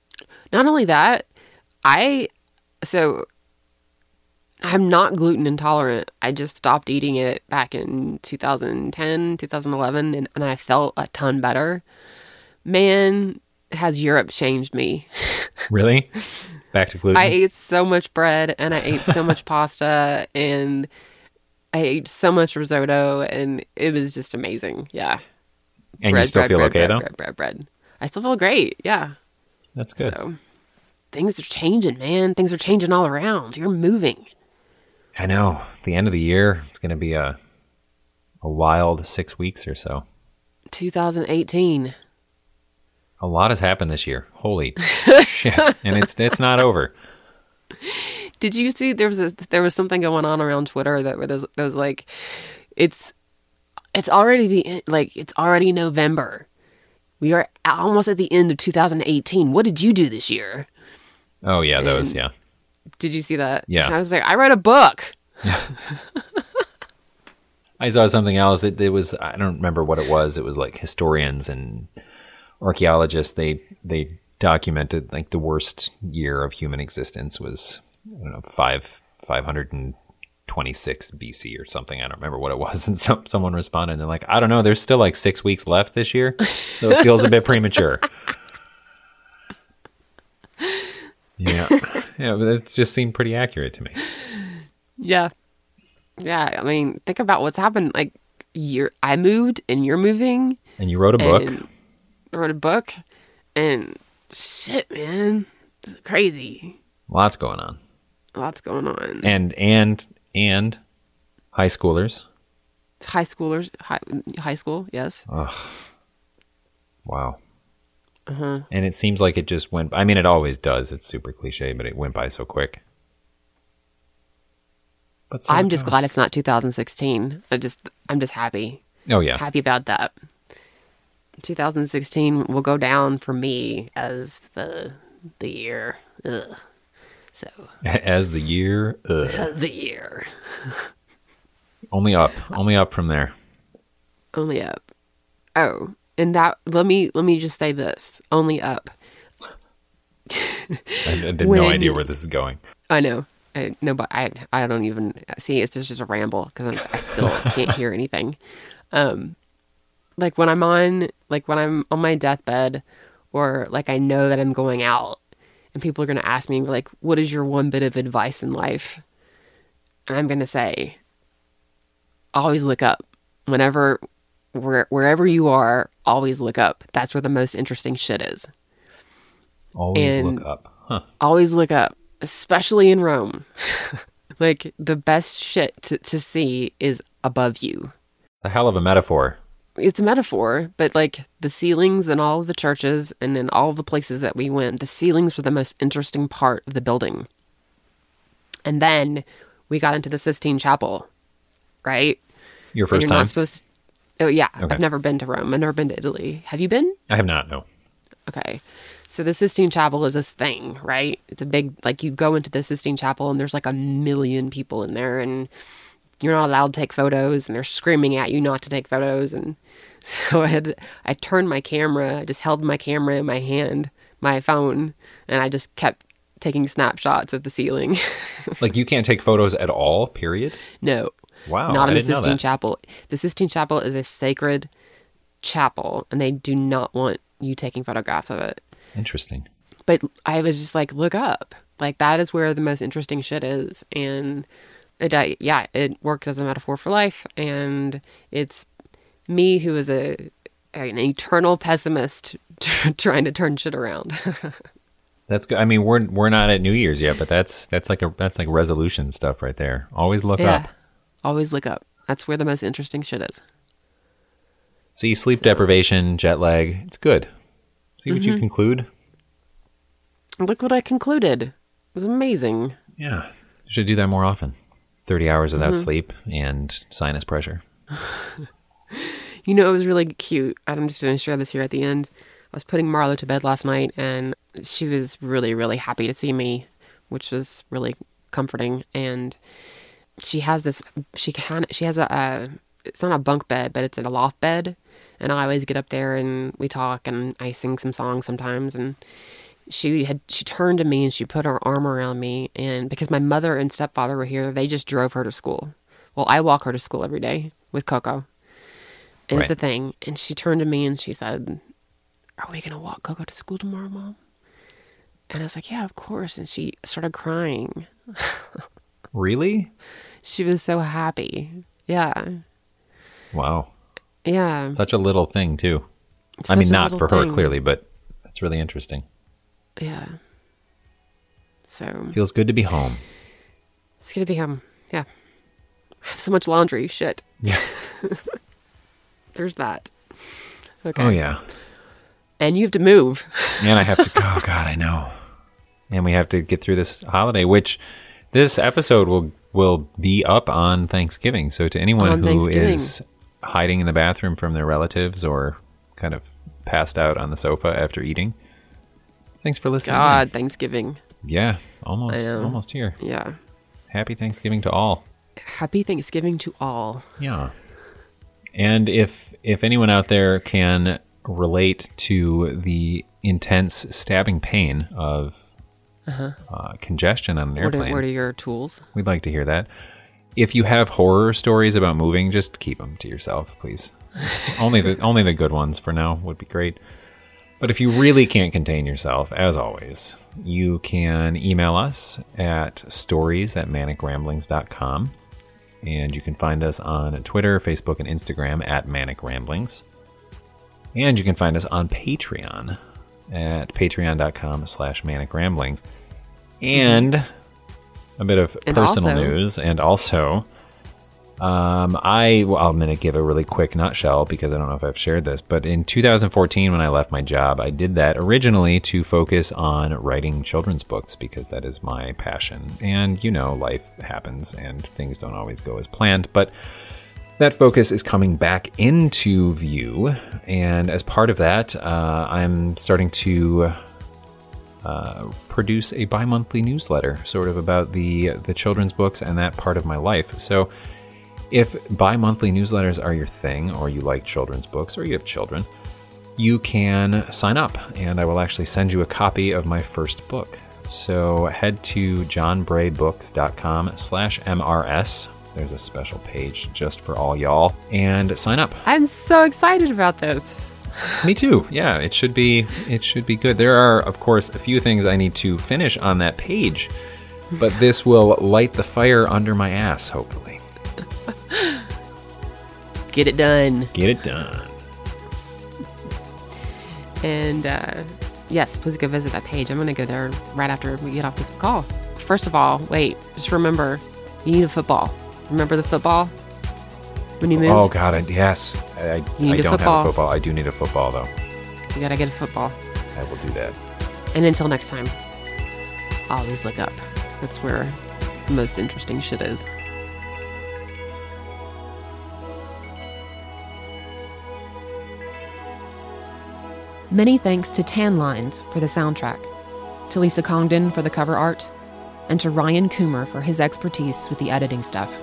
Not only that, I, so I'm not gluten intolerant. I just stopped eating it back in two thousand ten, two thousand eleven, and, and I felt a ton better. Man, has Europe changed me. Really? Back to gluten? I ate so much bread, and I ate so much pasta, and I ate so much risotto, and it was just amazing. Yeah. And bread, you still bread, feel bread, okay, bread, though? Bread, bread, bread. I still feel great. Yeah. That's good. So things are changing, man. Things are changing all around. You're moving. I know. The end of the year, it's going to be a a wild six weeks or so. twenty eighteen. A lot has happened this year. Holy shit. And it's it's not over. Did you see there was a, there was something going on around Twitter that where there's there was like it's it's already the like it's already November. We are almost at the end of two thousand eighteen. What did you do this year? Oh, yeah, those, And yeah. Did you see that? Yeah. And I was like, I read a book. I saw something else. It, it was, I don't remember what it was. It was like historians and archaeologists. They they documented like the worst year of human existence was, I don't know, five, five hundred twenty-six B C or something. I don't remember what it was. And some, someone responded and they're like, I don't know. There's still like six weeks left this year. So it feels a bit premature. Yeah. Yeah, but it just seemed pretty accurate to me. Yeah. Yeah. I mean, think about what's happened. Like, you're, I moved and you're moving. And you wrote a book. And I wrote a book. And shit, man. It's crazy. Lots going on. Lots going on. And, and, and high schoolers. High schoolers. High, high school, yes. Ugh. Wow. Uh-huh. And it seems like it just went, I mean, it always does. It's super cliche, but it went by so quick. But I'm just glad it's not two thousand sixteen. I just, I'm just happy. Oh, yeah. Happy about that. two thousand sixteen will go down for me as the the year. Ugh. So As the year, ugh. as the year. Only up. Only up from there. Only up. Oh, and that let me let me just say this. Only up. I, I had When- no idea where this is going. I know. I no, but I I don't even see. It's just, just a ramble because I still can't hear anything. Um, like when I'm on, like when I'm on my deathbed, or like I know that I'm going out, and people are going to ask me like, "What is your one bit of advice in life?" And I'm going to say, "Always look up. Whenever, where, wherever you are, always look up. That's where the most interesting shit is. Always And- look up. Huh. Always look up." Especially in Rome. Like, the best shit to, to see is above you. It's a hell of a metaphor. It's a metaphor, but like the ceilings in all of the churches and in all of the places that we went, the ceilings were the most interesting part of the building. And then we got into the Sistine Chapel, right? Your And first you're time? not supposed to, oh yeah, Okay. I've never been to Rome. I've never been to Italy. Have you been? I have not, no. Okay. So the Sistine Chapel is this thing, right? It's a big, like you go into the Sistine Chapel and there's like a million people in there and you're not allowed to take photos and they're screaming at you not to take photos. And so I had, I turned my camera, I just held my camera in my hand, my phone, and I just kept taking snapshots of the ceiling. Like you can't take photos at all, period? No. Wow, Not I in the didn't know Sistine that. Chapel. The Sistine Chapel is a sacred chapel and they do not want you taking photographs of it. Interesting. But I was just like, look up. Like, that is where the most interesting shit is. And it, uh, yeah, it works as a metaphor for life. And it's me who is a an eternal pessimist trying to turn shit around. That's good. I mean, we're we're not at New Year's yet, but that's that's like a that's like resolution stuff right there. Always look Yeah. up. Always look up. That's where the most interesting shit is. See, sleep deprivation, jet lag, it's good. See what Mm-hmm. you conclude? Look what I concluded. It was amazing. Yeah. You should do that more often. thirty hours without Mm-hmm. sleep and sinus pressure. You know, it was really cute. I'm just going to share this here at the end. I was putting Marlo to bed last night, and she was really, really happy to see me, which was really comforting. And she has this, she can, she has a, uh, it's not a bunk bed, but it's a loft bed. And I always get up there and we talk, and I sing some songs sometimes. And she had she turned to me and she put her arm around me, and because my mother and stepfather were here, they just drove her to school. Well, I walk her to school every day with Coco, and Right. it's a thing. And she turned to me and she said, "Are we gonna walk Coco to school tomorrow, Mom?" And I was like, "Yeah, of course." And she started crying. Really? She was so happy. Yeah, Wow. yeah. Such a little thing, too. I Such mean, a not little for her, thing. clearly, but that's really interesting. Yeah. So Feels good to be home. it's gonna be home. Yeah. I have so much laundry. Shit. Yeah. There's that. Okay. Oh, yeah. And you have to move. And I have to, oh, God, I know. And we have to get through this holiday, which this episode will will be up on Thanksgiving. So to anyone On who Thanksgiving. is hiding in the bathroom from their relatives or kind of passed out on the sofa after eating, thanks for listening. God, Thanksgiving. Yeah, almost, I know. almost here. Yeah. Happy Thanksgiving to all. Happy Thanksgiving to all. Yeah. And if if anyone out there can relate to the intense stabbing pain of uh, congestion on an What are, airplane, what are your tools? we'd like to hear that. If you have horror stories about moving, just keep them to yourself, please. only the only the good ones for now would be great. But if you really can't contain yourself, as always, you can email us at stories at manic ramblings dot com. And you can find us on Twitter, Facebook, and Instagram at Manic Ramblings. And you can find us on Patreon at patreon.com slash Manic Ramblings. And a bit of And personal also- news. And also, um, I, well, I'm going to give a really quick nutshell because I don't know if I've shared this. But in two thousand fourteen, when I left my job, I did that originally to focus on writing children's books because that is my passion. And, you know, life happens and things don't always go as planned. But that focus is coming back into view. And as part of that, uh, I'm starting to uh, produce a bi-monthly newsletter sort of about the the children's books and that part of my life. So if bi-monthly newsletters are your thing, or you like children's books, or you have children, you can sign up, and I will actually send you a copy of my first book. So head to johnbraybooks.com slash MRS. There's a special page just for all y'all, and sign up. I'm so excited about this. Me too. Yeah, it should be it should be good. There are, of course, a few things I need to finish on that page, but this will light the fire under my ass, hopefully. Get it done. Get it done. And uh, yes, please go visit that page. I'm going to go there right after we get off this call. First of all, wait, just remember, you need a football. Remember the football when you move? Oh, God, I, yes. I, I, You need I a don't football. have a football. I do need a football, though. You got to get a football. I will do that. And until next time, always look up. That's where the most interesting shit is. Many thanks to Tan Lines for the soundtrack, to Lisa Congdon for the cover art, and to Ryan Coomer for his expertise with the editing stuff.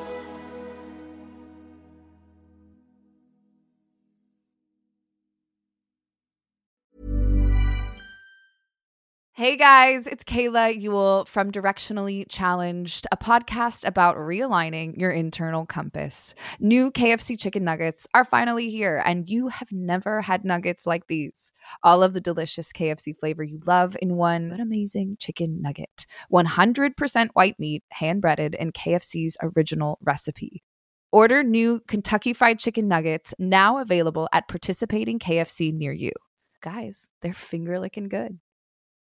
Hey guys, it's Kayla Ewell from Directionally Challenged, a podcast about realigning your internal compass. New K F C chicken nuggets are finally here, and you have never had nuggets like these. All of the delicious K F C flavor you love in one amazing chicken nugget. one hundred percent white meat, hand-breaded in K F C's original recipe. Order new Kentucky Fried Chicken nuggets now available at participating K F C near you. Guys, they're finger-licking good.